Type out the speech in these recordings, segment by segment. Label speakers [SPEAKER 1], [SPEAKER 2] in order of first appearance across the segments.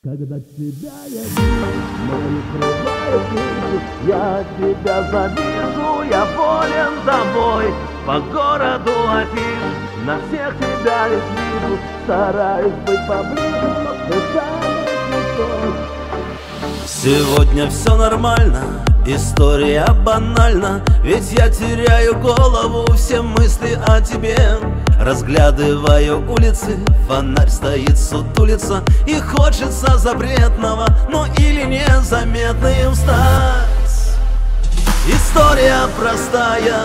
[SPEAKER 1] Когда тебя я вижу, мою срывает крышу, я тебя завижу, я болен тобой. По городу афиш, на всех тебя лишь вижу, стараюсь быть поближе, но ты самый крутой.
[SPEAKER 2] Сегодня все нормально, история банальна, ведь я теряю голову, все мысли о тебе. Разглядываю улицы, фонарь стоит, сутулится, и хочется запретного, но или незаметным стать. История простая,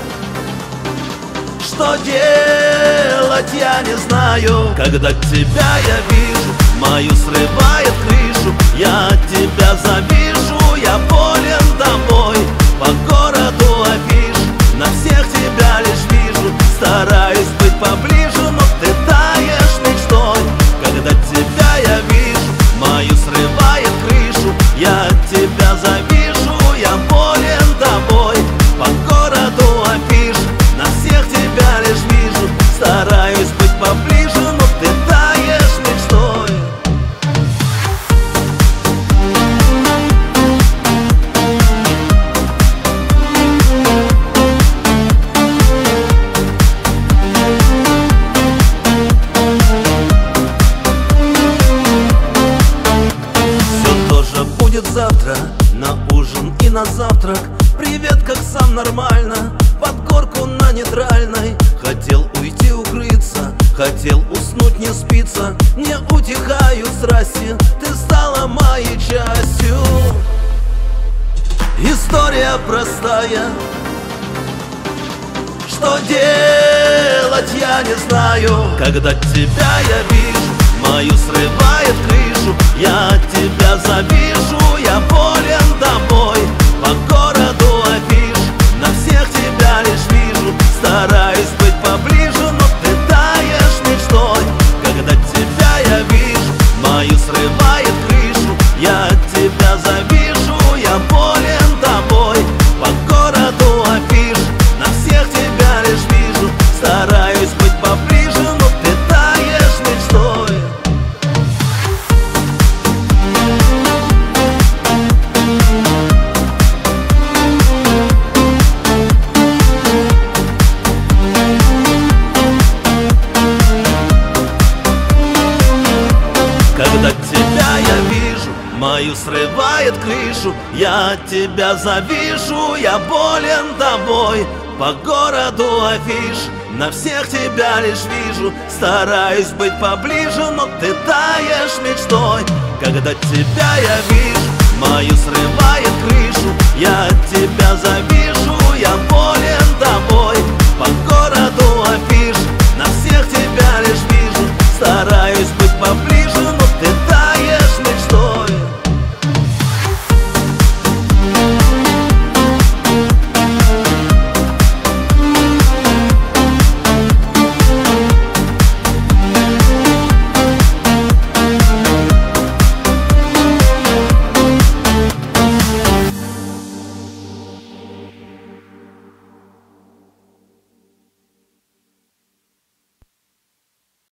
[SPEAKER 2] что делать я не знаю. Когда тебя я вижу, мою срывает крышу, я тебя завижу, я болен тобой. По городу афиш, на всех тебя лишь вижу, стараюсь быть поближе, но ты таешь мечтой. Когда тебя я вижу, мою срывает крышу, я тебя завижу, я болен тобой. По городу афиш, на всех тебя лишь вижу, стараюсь быть поближе, но ты таешь мечтой. Завтра на ужин и на завтрак. Привет, как сам нормально, под горку на нейтральной. Хотел уйти укрыться, хотел уснуть, не спится. Не утихаю страсти, ты стала моей частью. История простая, что делать я не знаю. Когда тебя я вижу, мою срывает крышу, я тебя завижу, я болен тобой. По городу афиш, на всех тебя лишь вижу, стараюсь быть поближе, но ты таешь мечтой. Когда тебя я вижу, мою срывает крышу, я тебя завижу, я болен тобой. По городу афиш, на всех тебя лишь вижу, стараюсь быть поближе, но ты таешь мечтой. Когда тебя я вижу, мою срывает крышу, я тебя завижу, я болен тобой. По городу афиш, на всех тебя лишь вижу, стараюсь быть поближе, но ты таешь мечтой. Когда тебя я вижу, мою срывает крышу, я тебя завижу, я болен